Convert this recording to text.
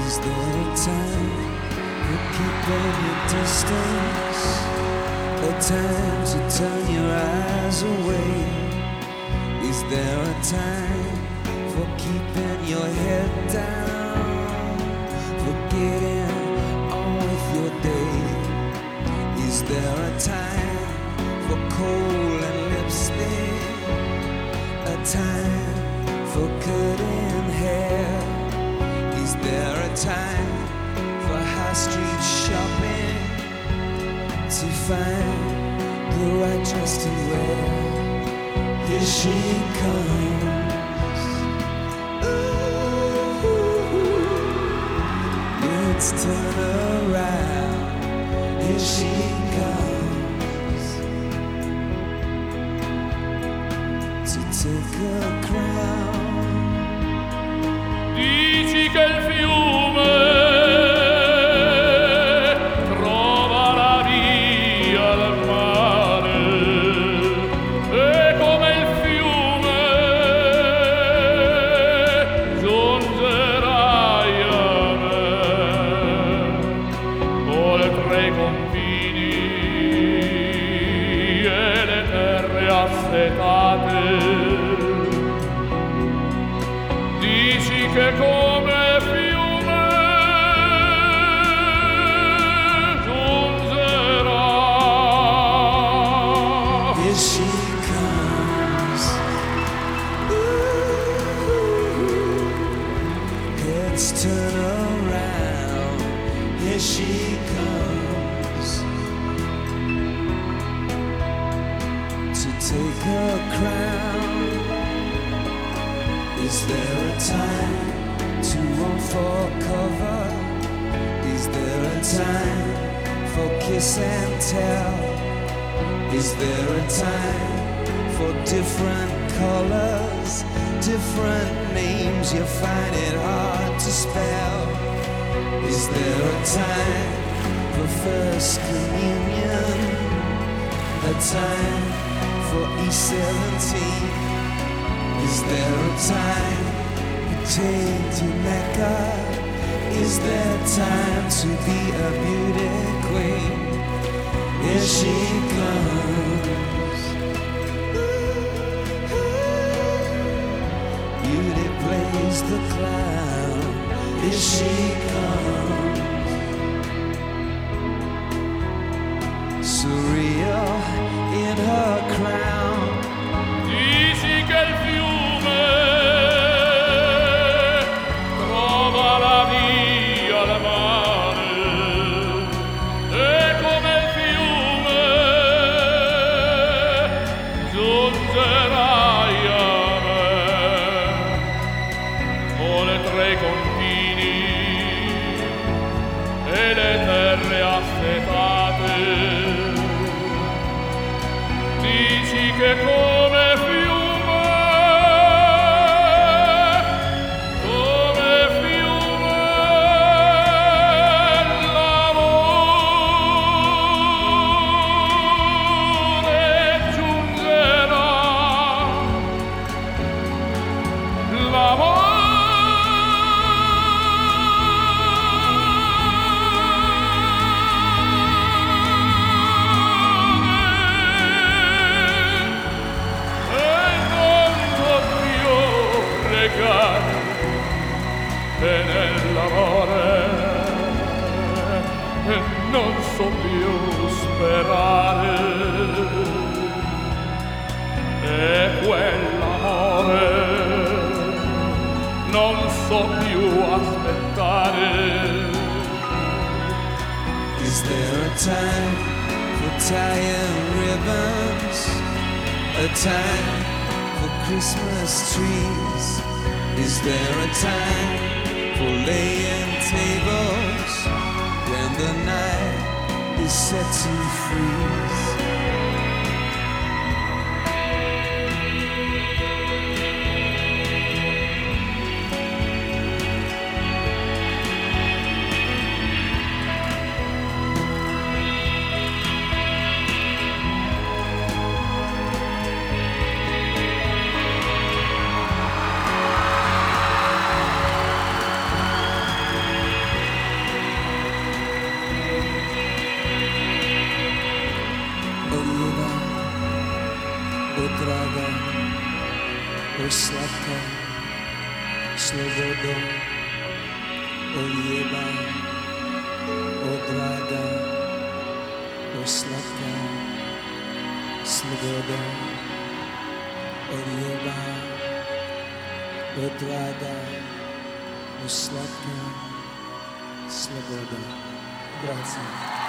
Is there a time for keeping your distance? A time to turn your eyes away? Is there a time for keeping your head down? For getting on with your day? Is there a time for coal and lipstick? A time for cutting hair? Is there a time for high street shopping? To find the right dress to wear? Here she comes. Ooh, let's turn around. Here she comes to take her crown. Dici che il fiume trova la via al mare, e come il fiume giungerai a me, oltre i confini e le terre assetate. Dici che come fiume giungerà. Here she comes. Ooh, heads turn around. Here she comes to take her crown. Is there a time to run for cover? Is there a time for kiss and tell? Is there a time for different colors, different names you find it hard to spell? Is there a time for first communion? A time for E17? Is there a time to take to Mecca? Is there time to be a beauty queen? Here she comes. Beauty plays the clown. Here she comes. Surreal in her crown. Dici che il fiume trova la via al mare, e come il fiume giungerai a me, oltre i confini e le terre assetate. Dici che come fiume l'amore giungerà. E nell'amore non so più sperare, e quell'amore non so più aspettare. Is there a time for tying ribbons? A time for Christmas trees? Is there a time for laying tables when the night is set to freeze? sladká sloboda olieva od ráda, sladká sloboda olieva od ráda, sladká sloboda. Grazie.